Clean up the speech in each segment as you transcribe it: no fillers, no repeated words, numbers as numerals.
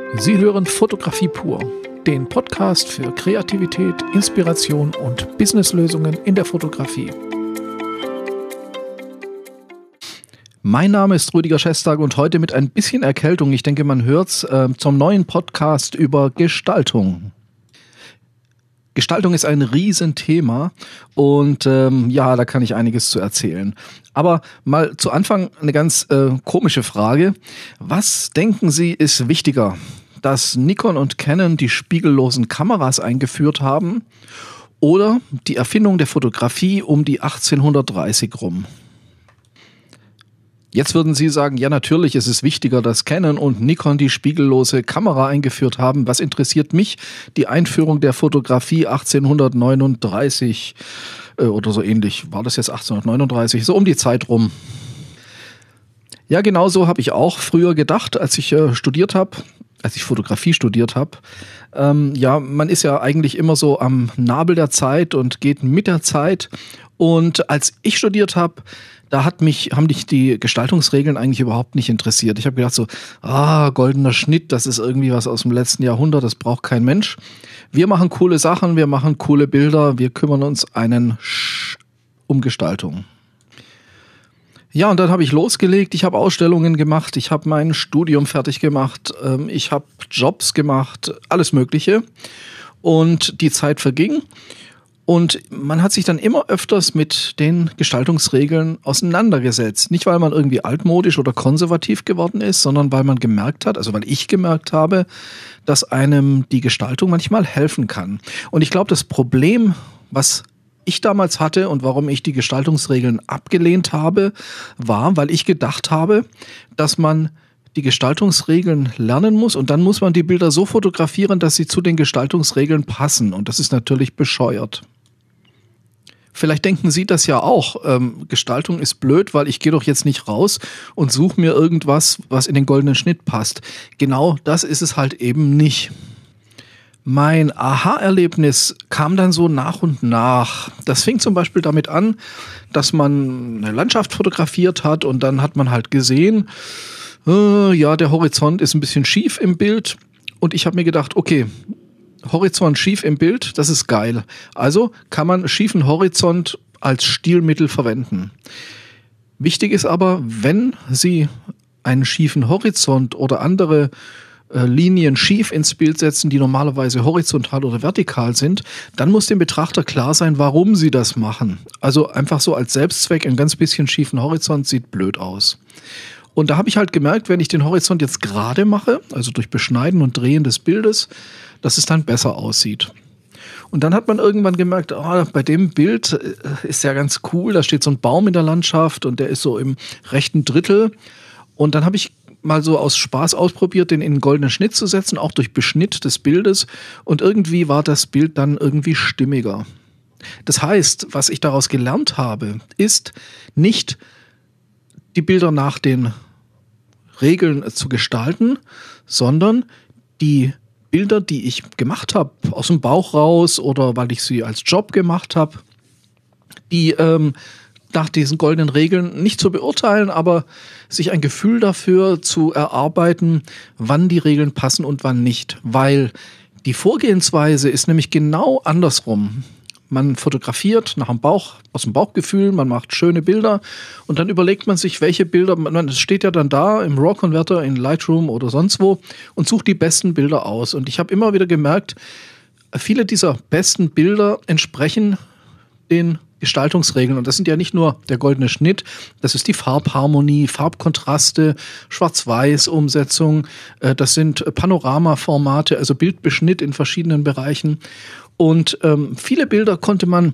Sie hören Fotografie pur, den Podcast für Kreativität, Inspiration und Businesslösungen in der Fotografie. Mein Name ist Rüdiger Schestag und heute mit ein bisschen Erkältung, ich denke, man hört's, zum neuen Podcast über Gestaltung. Gestaltung ist ein Riesenthema und da kann ich einiges zu erzählen. Aber mal zu Anfang eine ganz komische Frage. Was denken Sie ist wichtiger? Dass Nikon und Canon die spiegellosen Kameras eingeführt haben oder die Erfindung der Fotografie um die 1830 rum? Jetzt würden Sie sagen, ja natürlich ist es wichtiger, dass Canon und Nikon die spiegellose Kamera eingeführt haben. Was interessiert mich die Einführung der Fotografie 1839 oder so ähnlich? War das jetzt 1839? So um die Zeit rum. Ja, genau so habe ich auch früher gedacht, als ich Fotografie studiert habe. Man ist ja eigentlich immer so am Nabel der Zeit und geht mit der Zeit. Und als ich studiert habe, haben mich die Gestaltungsregeln eigentlich überhaupt nicht interessiert. Ich habe gedacht so, goldener Schnitt, das ist irgendwie was aus dem letzten Jahrhundert, das braucht kein Mensch. Wir machen coole Sachen, wir machen coole Bilder, wir kümmern uns um Gestaltung. Ja, und dann habe ich losgelegt, ich habe Ausstellungen gemacht, ich habe mein Studium fertig gemacht, ich habe Jobs gemacht, alles Mögliche. Und die Zeit verging. Und man hat sich dann immer öfters mit den Gestaltungsregeln auseinandergesetzt. Nicht, weil man irgendwie altmodisch oder konservativ geworden ist, sondern weil ich gemerkt habe, dass einem die Gestaltung manchmal helfen kann. Und ich glaube, das Problem, was ich damals hatte und warum ich die Gestaltungsregeln abgelehnt habe, war, weil ich gedacht habe, dass man die Gestaltungsregeln lernen muss und dann muss man die Bilder so fotografieren, dass sie zu den Gestaltungsregeln passen. Und das ist natürlich bescheuert. Vielleicht denken Sie das ja auch. Gestaltung ist blöd, weil ich gehe doch jetzt nicht raus und suche mir irgendwas, was in den goldenen Schnitt passt. Genau das ist es halt eben nicht. Mein Aha-Erlebnis kam dann so nach und nach. Das fing zum Beispiel damit an, dass man eine Landschaft fotografiert hat und dann hat man halt gesehen, der Horizont ist ein bisschen schief im Bild. Und ich habe mir gedacht, okay, Horizont schief im Bild, das ist geil. Also kann man schiefen Horizont als Stilmittel verwenden. Wichtig ist aber, wenn Sie einen schiefen Horizont oder andere Linien schief ins Bild setzen, die normalerweise horizontal oder vertikal sind, dann muss dem Betrachter klar sein, warum Sie das machen. Also einfach so als Selbstzweck, ein ganz bisschen schiefen Horizont sieht blöd aus. Und da habe ich halt gemerkt, wenn ich den Horizont jetzt gerade mache, also durch Beschneiden und Drehen des Bildes, dass es dann besser aussieht. Und dann hat man irgendwann gemerkt, bei dem Bild ist ja ganz cool, da steht so ein Baum in der Landschaft und der ist so im rechten Drittel. Und dann habe ich mal so aus Spaß ausprobiert, den in einen goldenen Schnitt zu setzen, auch durch Beschnitt des Bildes. Und irgendwie war das Bild dann irgendwie stimmiger. Das heißt, was ich daraus gelernt habe, ist nicht die Bilder nach den Regeln zu gestalten, sondern die Bilder, die ich gemacht habe, aus dem Bauch raus oder weil ich sie als Job gemacht habe, die nach diesen goldenen Regeln nicht zu beurteilen, aber sich ein Gefühl dafür zu erarbeiten, wann die Regeln passen und wann nicht. Weil die Vorgehensweise ist nämlich genau andersrum. Man fotografiert aus dem Bauchgefühl, man macht schöne Bilder und dann überlegt man sich, welche Bilder, es steht ja dann da im RAW-Converter, in Lightroom oder sonst wo und sucht die besten Bilder aus. Und ich habe immer wieder gemerkt, viele dieser besten Bilder entsprechen den Gestaltungsregeln. Und das sind ja nicht nur der goldene Schnitt, das ist die Farbharmonie, Farbkontraste, Schwarz-Weiß-Umsetzung, das sind Panoramaformate, also Bildbeschnitt in verschiedenen Bereichen. Und viele Bilder konnte man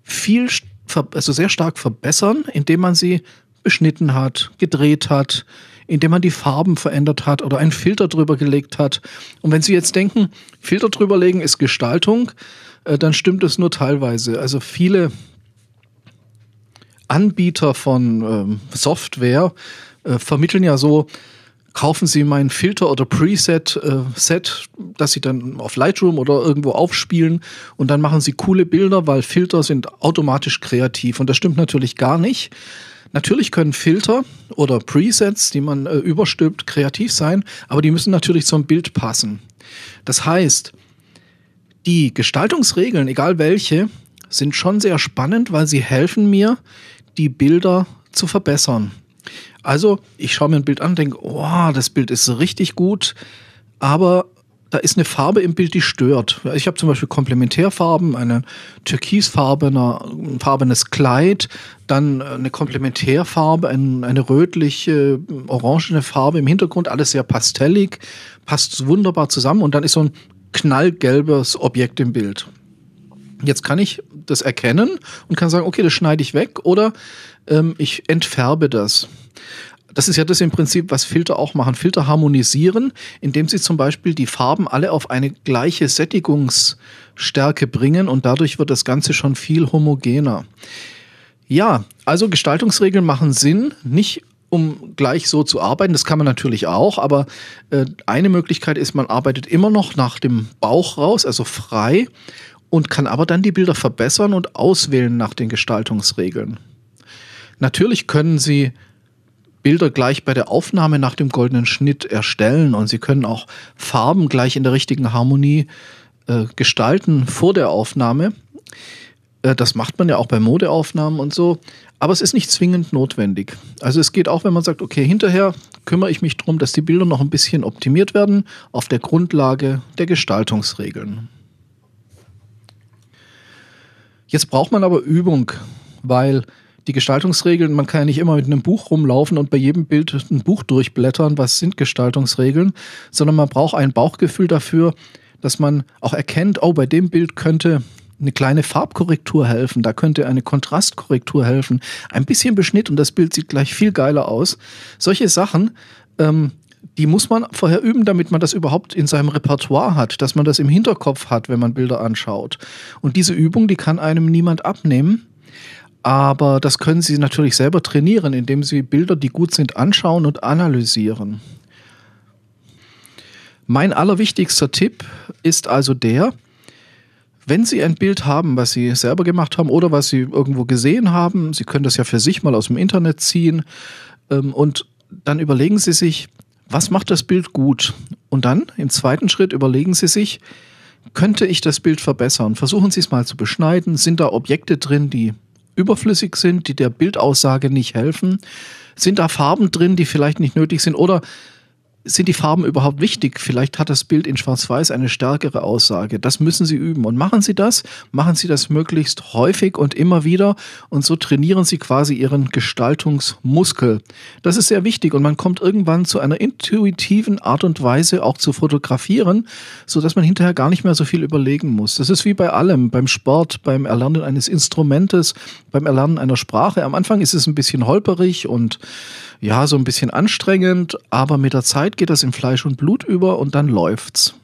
sehr stark verbessern, indem man sie beschnitten hat, gedreht hat, indem man die Farben verändert hat oder einen Filter drüber gelegt hat. Und wenn Sie jetzt denken, Filter drüberlegen ist Gestaltung, dann stimmt es nur teilweise. Also viele Anbieter von Software vermitteln ja so, kaufen Sie mein Filter- oder Preset-Set, das Sie dann auf Lightroom oder irgendwo aufspielen und dann machen Sie coole Bilder, weil Filter sind automatisch kreativ. Und das stimmt natürlich gar nicht. Natürlich können Filter oder Presets, die man überstülpt, kreativ sein, aber die müssen natürlich zum Bild passen. Das heißt, die Gestaltungsregeln, egal welche, sind schon sehr spannend, weil sie helfen mir, die Bilder zu verbessern. Also ich schaue mir ein Bild an und denke, oh, das Bild ist richtig gut, aber da ist eine Farbe im Bild, die stört. Ich habe zum Beispiel Komplementärfarben, eine türkisfarbenes Kleid, dann eine Komplementärfarbe, eine rötliche, orangene Farbe im Hintergrund, alles sehr pastellig, passt wunderbar zusammen und dann ist so ein knallgelbes Objekt im Bild. Jetzt kann ich das erkennen und kann sagen, okay, das schneide ich weg oder ich entfärbe das. Das ist ja das im Prinzip, was Filter auch machen. Filter harmonisieren, indem sie zum Beispiel die Farben alle auf eine gleiche Sättigungsstärke bringen und dadurch wird das Ganze schon viel homogener. Ja, also Gestaltungsregeln machen Sinn, nicht um gleich so zu arbeiten, das kann man natürlich auch, aber eine Möglichkeit ist, man arbeitet immer noch nach dem Bauch raus, also frei und kann aber dann die Bilder verbessern und auswählen nach den Gestaltungsregeln. Natürlich können Sie Bilder gleich bei der Aufnahme nach dem goldenen Schnitt erstellen und Sie können auch Farben gleich in der richtigen Harmonie gestalten vor der Aufnahme. Das macht man ja auch bei Modeaufnahmen und so, aber es ist nicht zwingend notwendig. Also es geht auch, wenn man sagt, okay, hinterher kümmere ich mich darum, dass die Bilder noch ein bisschen optimiert werden auf der Grundlage der Gestaltungsregeln. Jetzt braucht man aber Übung, weil die Gestaltungsregeln, man kann ja nicht immer mit einem Buch rumlaufen und bei jedem Bild ein Buch durchblättern, was sind Gestaltungsregeln, sondern man braucht ein Bauchgefühl dafür, dass man auch erkennt, oh, bei dem Bild könnte eine kleine Farbkorrektur helfen, da könnte eine Kontrastkorrektur helfen, ein bisschen Beschnitt und das Bild sieht gleich viel geiler aus. Solche Sachen, die muss man vorher üben, damit man das überhaupt in seinem Repertoire hat, dass man das im Hinterkopf hat, wenn man Bilder anschaut. Und diese Übung, die kann einem niemand abnehmen. Aber das können Sie natürlich selber trainieren, indem Sie Bilder, die gut sind, anschauen und analysieren. Mein allerwichtigster Tipp ist also der, wenn Sie ein Bild haben, was Sie selber gemacht haben oder was Sie irgendwo gesehen haben, Sie können das ja für sich mal aus dem Internet ziehen und dann überlegen Sie sich, was macht das Bild gut? Und dann im zweiten Schritt überlegen Sie sich, könnte ich das Bild verbessern? Versuchen Sie es mal zu beschneiden. Sind da Objekte drin, die überflüssig sind, die der Bildaussage nicht helfen? Sind da Farben drin, die vielleicht nicht nötig sind? Oder sind die Farben überhaupt wichtig? Vielleicht hat das Bild in Schwarz-Weiß eine stärkere Aussage. Das müssen Sie üben. Und machen Sie das möglichst häufig und immer wieder. Und so trainieren Sie quasi Ihren Gestaltungsmuskel. Das ist sehr wichtig. Und man kommt irgendwann zu einer intuitiven Art und Weise auch zu fotografieren, sodass man hinterher gar nicht mehr so viel überlegen muss. Das ist wie bei allem. Beim Sport, beim Erlernen eines Instrumentes, beim Erlernen einer Sprache. Am Anfang ist es ein bisschen holperig und ja, so ein bisschen anstrengend, aber mit der Zeit geht das in Fleisch und Blut über und dann läuft's.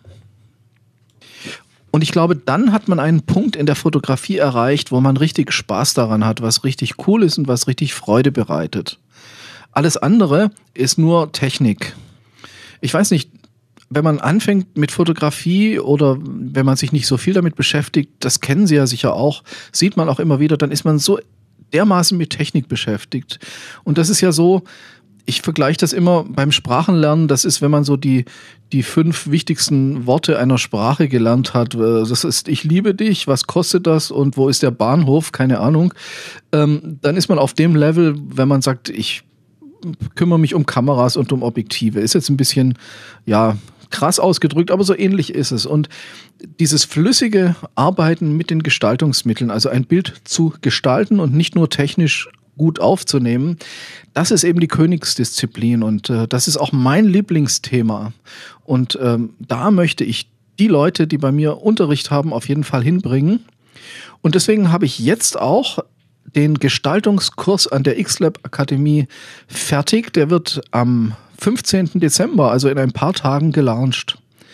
Und ich glaube, dann hat man einen Punkt in der Fotografie erreicht, wo man richtig Spaß daran hat, was richtig cool ist und was richtig Freude bereitet. Alles andere ist nur Technik. Ich weiß nicht, wenn man anfängt mit Fotografie oder wenn man sich nicht so viel damit beschäftigt, das kennen Sie ja sicher auch, sieht man auch immer wieder, dann ist man so dermaßen mit Technik beschäftigt. Und das ist ja so, ich vergleiche das immer beim Sprachenlernen, das ist, wenn man so die 5 wichtigsten Worte einer Sprache gelernt hat. Das ist, ich liebe dich, was kostet das und wo ist der Bahnhof, keine Ahnung. Dann ist man auf dem Level, wenn man sagt, ich kümmere mich um Kameras und um Objektive. Ist jetzt ein bisschen, ja, krass ausgedrückt, aber so ähnlich ist es. Und dieses flüssige Arbeiten mit den Gestaltungsmitteln, also ein Bild zu gestalten und nicht nur technisch gut aufzunehmen, das ist eben die Königsdisziplin und das ist auch mein Lieblingsthema. Und da möchte ich die Leute, die bei mir Unterricht haben, auf jeden Fall hinbringen. Und deswegen habe ich jetzt auch den Gestaltungskurs an der X-Lab Akademie fertig. Der wird am 15. Dezember, also in ein paar Tagen, gelauncht.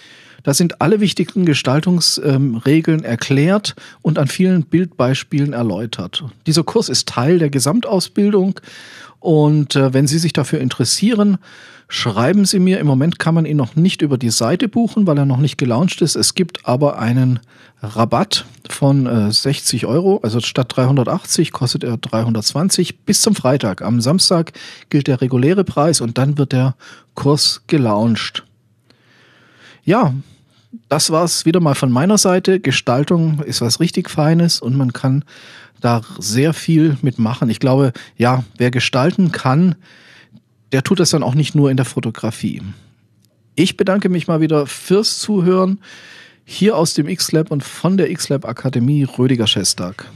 Da sind alle wichtigen Gestaltungsregeln erklärt und an vielen Bildbeispielen erläutert. Dieser Kurs ist Teil der Gesamtausbildung und wenn Sie sich dafür interessieren, schreiben Sie mir. Im Moment kann man ihn noch nicht über die Seite buchen, weil er noch nicht gelauncht ist. Es gibt aber einen Rabatt von 60 €, also statt 380 kostet er 320 bis zum Freitag. Am Samstag gilt der reguläre Preis und dann wird der Kurs gelauncht. Ja, das war's wieder mal von meiner Seite. Gestaltung ist was richtig Feines und man kann da sehr viel mitmachen. Ich glaube, ja, wer gestalten kann, der tut das dann auch nicht nur in der Fotografie. Ich bedanke mich mal wieder fürs Zuhören. Hier aus dem X-Lab und von der X-Lab Akademie Rüdiger Schestag.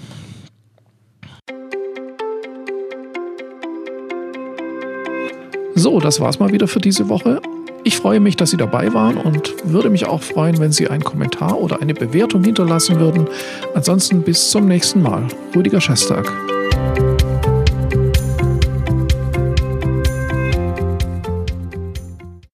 So, das war's mal wieder für diese Woche. Ich freue mich, dass Sie dabei waren und würde mich auch freuen, wenn Sie einen Kommentar oder eine Bewertung hinterlassen würden. Ansonsten bis zum nächsten Mal. Rüdiger Schestag.